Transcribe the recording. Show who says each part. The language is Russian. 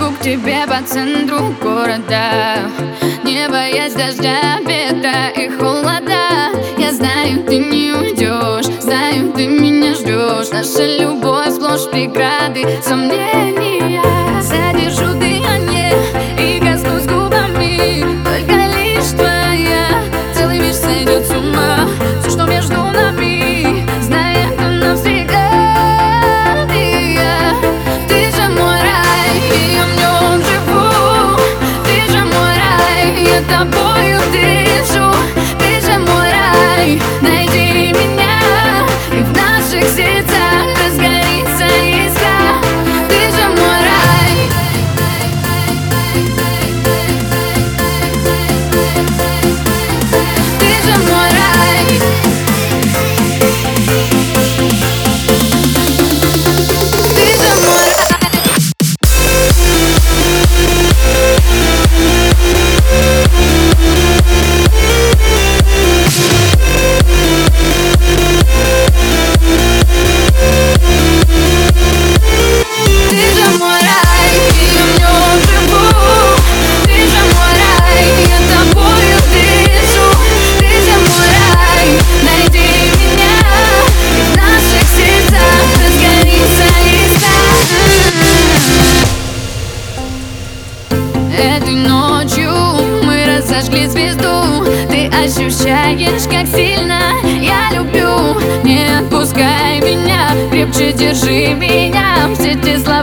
Speaker 1: иду к тебе по центру города, не боясь дождя, ветра и холода. Я знаю, ты не уйдешь, знаю, ты меня ждешь. Наша любовь сплошь преграды, сомнения. Задержу дыхание и коснусь губами, только лишь твоя. Целый мир сойдет с ума, все, что между нами, знаю, это навсегда. Ты же мой рай, и я в нем живу. Ты же мой рай, я тобою дышу. Ты же мой рай, найди меня, и в наших сердцах разгорится искра. Ты же мой рай. Ты же мой рай. Ты же мой рай. Этой ночью мы разожгли звезду. Ты ощущаешь, как сильно я люблю. Не отпускай меня, крепче держи меня. Все те слова